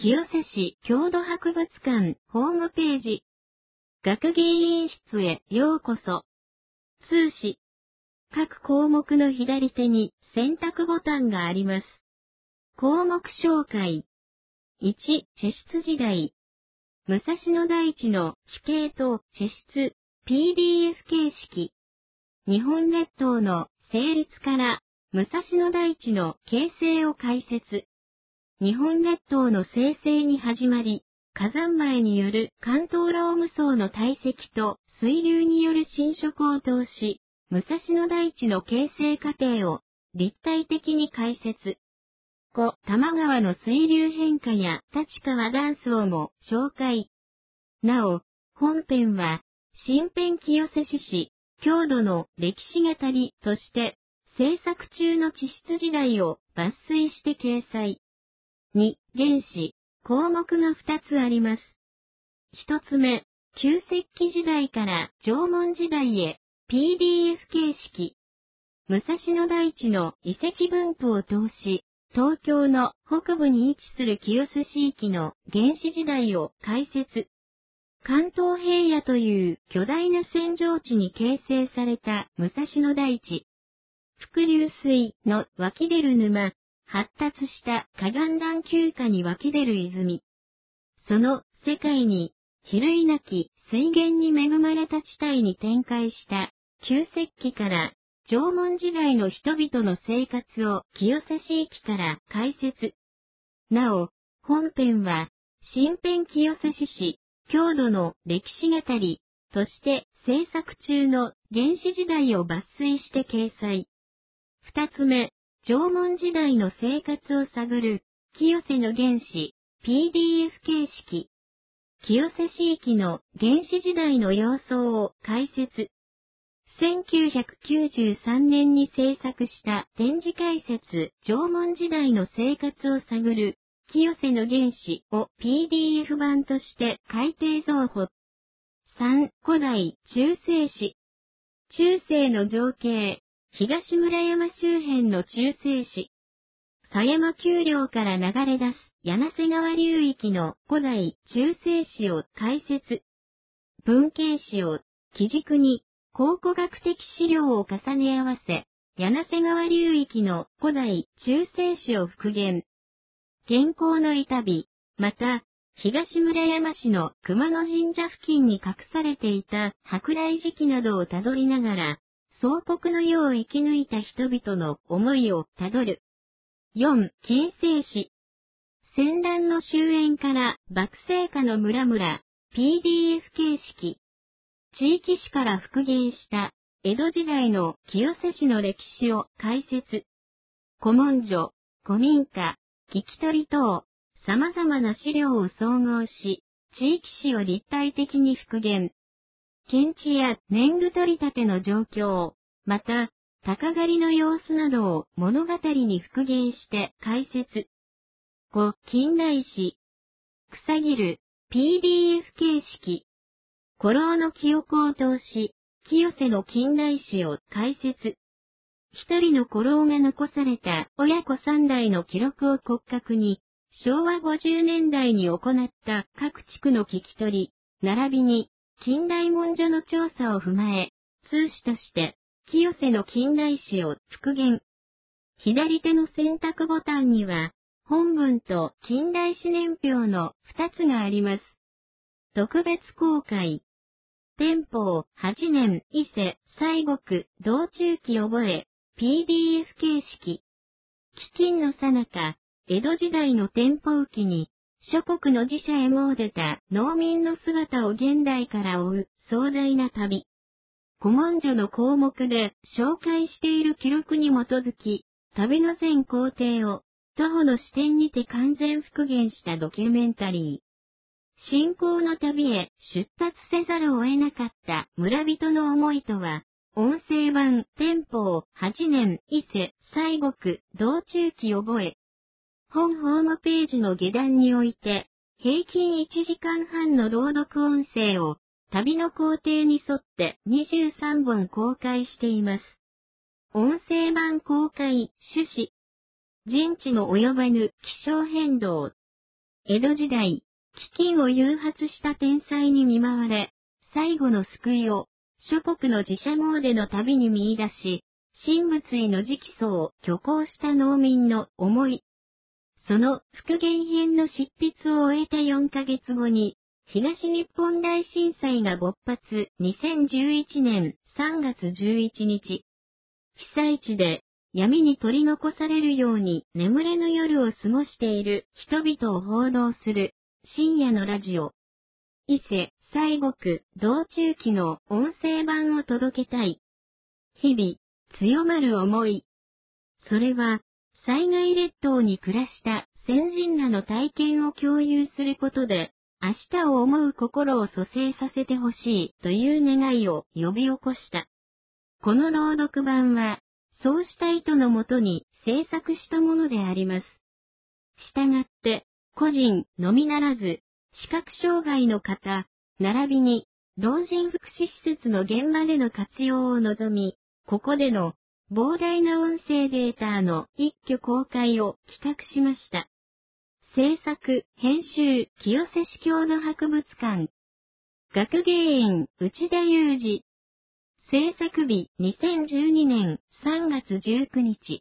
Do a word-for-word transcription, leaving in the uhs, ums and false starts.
清瀬市郷土博物館ホームページ。学芸員室へようこそ。通知。各項目の左手に選択ボタンがあります。項目紹介。いち、地質時代。武蔵野台地の地形と地質、ピーディーエフ 形式。日本列島の成立から武蔵野台地の形成を解説。日本列島の生成に始まり、火山灰による関東ローム層の堆積と水流による侵食を通し、武蔵野台地の形成過程を立体的に解説。ご、多摩川の水流変化や立川断層も紹介。なお、本編は、新編清瀬市市、郷土の歴史語りとして、制作中の地質時代を抜粋して掲載。に、原子、項目がふたつあります。ひとつめ、旧石器時代から縄文時代へ、ピーディーエフ 形式。武蔵野台地の遺跡分布を通し、東京の北部に位置する清瀬市域の原始時代を解説。関東平野という巨大な扇状地に形成された武蔵野台地。伏流水の湧き出る沼、発達した河岸段丘下に湧き出る泉。その世界に、比類なき水源に恵まれた地帯に展開した旧石器から縄文時代の人々の生活を清瀬市域から解説。なお、本編は、新編清瀬市市、郷土の歴史語りとして制作中の原始時代を抜粋して掲載。二つ目、縄文時代の生活を探る、清瀬の原始、ピーディーエフ 形式。清瀬市域の原始時代の様相を解説。せんきゅうひゃくきゅうじゅうさんねんに制作した展示解説縄文時代の生活を探る清瀬の原始を ピーディーエフ 版として改訂増補。さん、古代中世史。中世の情景、東村山周辺の中世史。狭山丘陵から流れ出す柳瀬川流域の古代中世史を解説。文系史を基軸に考古学的資料を重ね合わせ、柳瀬川流域の古代中世史を復元。現行の板火、また、東村山市の熊野神社付近に隠されていた舶来時期などをたどりながら、総国の世を生き抜いた人々の思いをたどる。よん、近世史。戦乱の終焉から幕政下の村々、ピーディーエフ 形式。地域史から復元した江戸時代の清瀬市の歴史を解説。古文書、古民家、聞き取り等、様々な資料を総合し、地域史を立体的に復元。検地や年貢取り立ての状況、また、鷹狩りの様子などを物語に復元して解説。ご、近代史。草切る、ピーディーエフ 形式。古老の記憶を通し、清瀬の近代史を解説。一人の古老が残された親子三代の記録を骨格に、昭和ごじゅうねんだいに行った各地区の聞き取り、並びに近代文書の調査を踏まえ、通史として、清瀬の近代史を復元。左手の選択ボタンには、本文と近代史年表の二つがあります。特別公開。天保はちねん、伊勢、西国、道中期覚え、ピーディーエフ 形式。飢饉の最中、江戸時代の天保雨季に、諸国の寺社へ詣でた農民の姿を現代から追う壮大な旅。古文書の項目で紹介している記録に基づき、旅の全行程を徒歩の視点にて完全復元したドキュメンタリー。信仰の旅へ出発せざるを得なかった村人の思いとは、音声版天保はちねん伊勢西国道中期覚え。本ホームページの下段において、平均いちじかんはんの朗読音声を旅の工程に沿ってにじゅうさんぼん公開しています。音声版公開趣旨。人知の及ばぬ気象変動。 江戸時代、飢饉を誘発した天災に見舞われ、最後の救いを、諸国の自社詣の旅に見出し、神仏医の直訴を挙行した農民の思い。その復元編の執筆を終えたよんかげつごに、東日本大震災が勃発にせんじゅういちねんさんがつじゅういちにち。被災地で闇に取り残されるように眠れぬ夜を過ごしている人々を報道する深夜のラジオ。伊勢、西国、道中記の音声版を届けたい。日々、強まる思い。それは、災害列島に暮らした先人らの体験を共有することで、明日を思う心を蘇生させてほしいという願いを呼び起こした。この朗読版は、そうした意図のもとに制作したものであります。したがって、個人のみならず、視覚障害の方、並びに、老人福祉施設の現場での活用を望み、ここでの膨大な音声データの一挙公開を企画しました。制作、編集、清瀬市郷土博物館。学芸員、内田裕二。制作日、にせんじゅうにねんさんがつじゅうくにち。